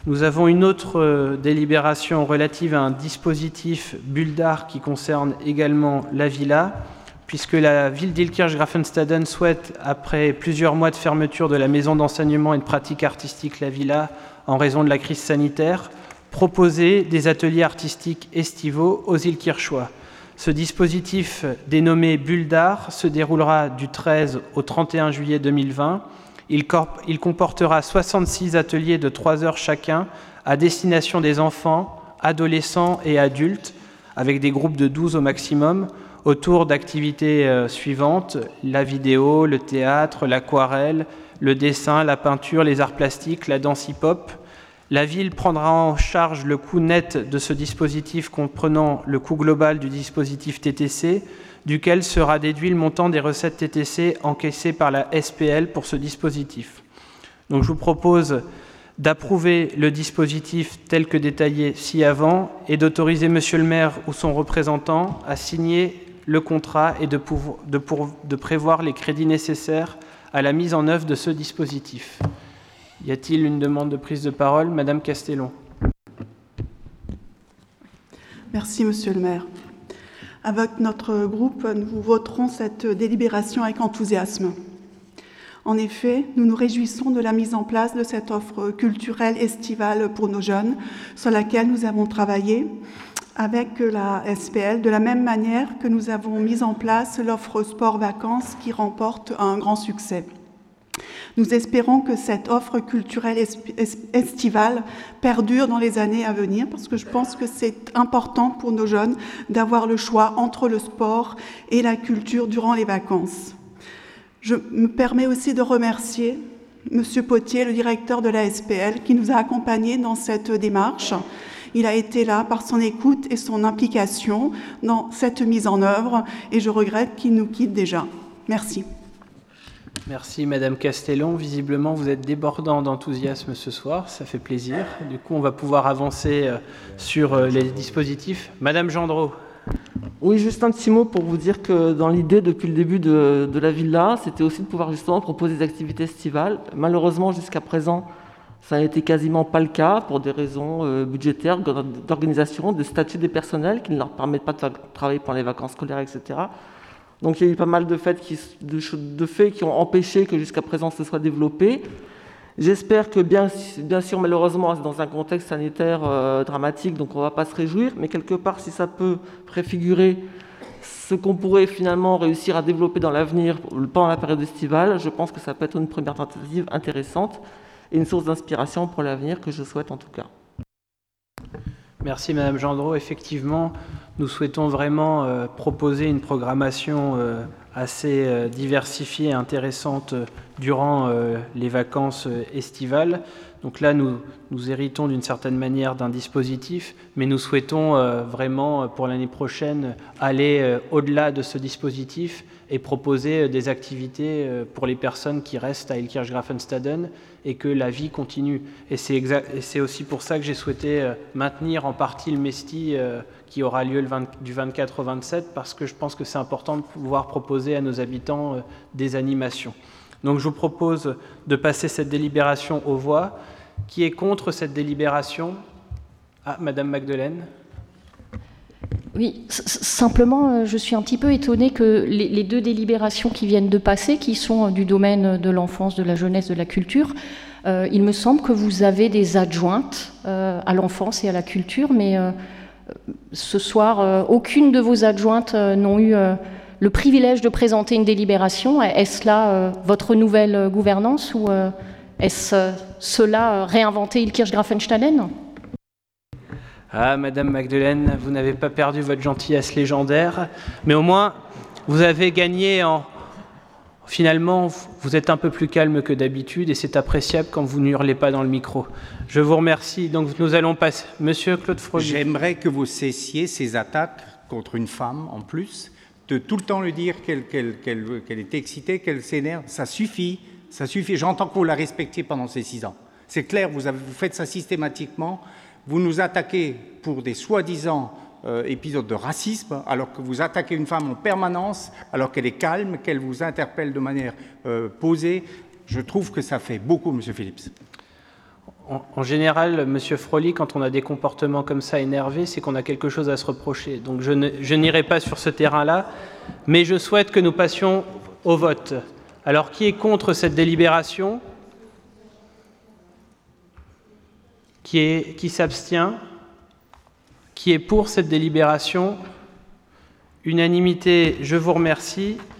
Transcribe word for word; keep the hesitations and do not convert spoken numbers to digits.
Nous avons une autre euh, délibération relative à un dispositif Buldar qui concerne également la villa, puisque la ville d'Illkirch-Graffenstaden souhaite, après plusieurs mois de fermeture de la maison d'enseignement et de pratique artistique La Villa en raison de la crise sanitaire, proposer des ateliers artistiques estivaux aux Illkirchois. Ce dispositif, dénommé Buldar, se déroulera du treize au trente et un juillet deux mille vingt. Il, il comportera soixante-six ateliers de trois heures chacun à destination des enfants, adolescents et adultes, avec des groupes de douze au maximum, autour d'activités euh, suivantes, la vidéo, le théâtre, l'aquarelle, le dessin, la peinture, les arts plastiques, la danse hip-hop. La ville prendra en charge le coût net de ce dispositif comprenant le coût global du dispositif T T C, duquel sera déduit le montant des recettes T T C encaissées par la S P L pour ce dispositif. Donc je vous propose d'approuver le dispositif tel que détaillé ci-avant et d'autoriser Monsieur le maire ou son représentant à signer le contrat et de, pouvoir, de, pour, de prévoir les crédits nécessaires à la mise en œuvre de ce dispositif. Y a-t-il une demande de prise de parole? Madame Castellon. Merci, Monsieur le maire. Avec notre groupe, nous voterons cette délibération avec enthousiasme. En effet, nous nous réjouissons de la mise en place de cette offre culturelle estivale pour nos jeunes, sur laquelle nous avons travaillé avec la S P L, de la même manière que nous avons mis en place l'offre sport-vacances qui remporte un grand succès. Nous espérons que cette offre culturelle estivale perdure dans les années à venir, parce que je pense que c'est important pour nos jeunes d'avoir le choix entre le sport et la culture durant les vacances. Je me permets aussi de remercier Monsieur Potier, le directeur de la S P L, qui nous a accompagnés dans cette démarche. Il a été là par son écoute et son implication dans cette mise en œuvre, et je regrette qu'il nous quitte déjà. Merci. Merci Madame Castellon. Visiblement, vous êtes débordant d'enthousiasme ce soir, ça fait plaisir. Du coup, on va pouvoir avancer sur les dispositifs. Madame Gendreau. Oui, juste un petit mot pour vous dire que dans l'idée, depuis le début de, de la villa, c'était aussi de pouvoir justement proposer des activités estivales. Malheureusement, jusqu'à présent, ça n'a été quasiment pas le cas pour des raisons euh, budgétaires, d'organisation, de statut des personnels qui ne leur permettent pas de faire, travailler pendant les vacances scolaires, et cetera. Donc il y a eu pas mal de faits qui, de, de faits qui ont empêché que jusqu'à présent ce soit développé. J'espère que, bien, bien sûr, malheureusement, c'est dans un contexte sanitaire euh, dramatique, donc on ne va pas se réjouir, mais quelque part, si ça peut préfigurer ce qu'on pourrait finalement réussir à développer dans l'avenir pendant la période estivale, je pense que ça peut être une première tentative intéressante et une source d'inspiration pour l'avenir que je souhaite en tout cas. Merci Madame Gendreau. Effectivement, nous souhaitons vraiment euh, proposer une programmation euh, assez euh, diversifiée et intéressante euh, durant euh, les vacances euh, estivales. Donc là, nous, nous héritons d'une certaine manière d'un dispositif, mais nous souhaitons euh, vraiment, pour l'année prochaine, aller euh, au-delà de ce dispositif et proposer euh, des activités euh, pour les personnes qui restent à Illkirch-Graffenstaden et que la vie continue. Et c'est, exact, et c'est aussi pour ça que j'ai souhaité euh, maintenir en partie le Mesti euh, qui aura lieu le vingt, du vingt-quatre au vingt-sept, parce que je pense que c'est important de pouvoir proposer à nos habitants euh, des animations. Donc je vous propose de passer cette délibération aux voix. Qui est contre cette délibération? Ah, Madame Magdelaine. Oui, simplement, je suis un petit peu étonnée que les, les deux délibérations qui viennent de passer, qui sont du domaine de l'enfance, de la jeunesse, de la culture, euh, il me semble que vous avez des adjointes euh, à l'enfance et à la culture, mais euh, ce soir, euh, aucune de vos adjointes euh, n'ont eu euh, le privilège de présenter une délibération. Est-ce là euh, votre nouvelle gouvernance ou euh, est-ce euh, cela euh, réinventer Illkirch-Graffenstaden? Ah, Madame Magdelaine, vous n'avez pas perdu votre gentillesse légendaire, mais au moins, vous avez gagné en... Finalement, vous êtes un peu plus calme que d'habitude et c'est appréciable quand vous n'hurlez pas dans le micro. Je vous remercie. Donc, nous allons passer... Monsieur Claude Frogy. J'aimerais que vous cessiez ces attaques contre une femme, en plus, de tout le temps lui dire qu'elle, qu'elle, qu'elle, qu'elle est excitée, qu'elle s'énerve. Ça suffit, ça suffit. J'entends que vous la respectiez pendant ces six ans. C'est clair, vous, avez, vous faites ça systématiquement. Vous nous attaquez pour des soi-disant euh, épisodes de racisme, alors que vous attaquez une femme en permanence, alors qu'elle est calme, qu'elle vous interpelle de manière euh, posée. Je trouve que ça fait beaucoup, Monsieur Phillips. En, en général, M. Frolly, quand on a des comportements comme ça énervés, c'est qu'on a quelque chose à se reprocher. Donc je, ne, je n'irai pas sur ce terrain-là, mais je souhaite que nous passions au vote. Alors, qui est contre cette délibération? Qui, est, qui s'abstient? Qui est pour cette délibération? Unanimité, je vous remercie.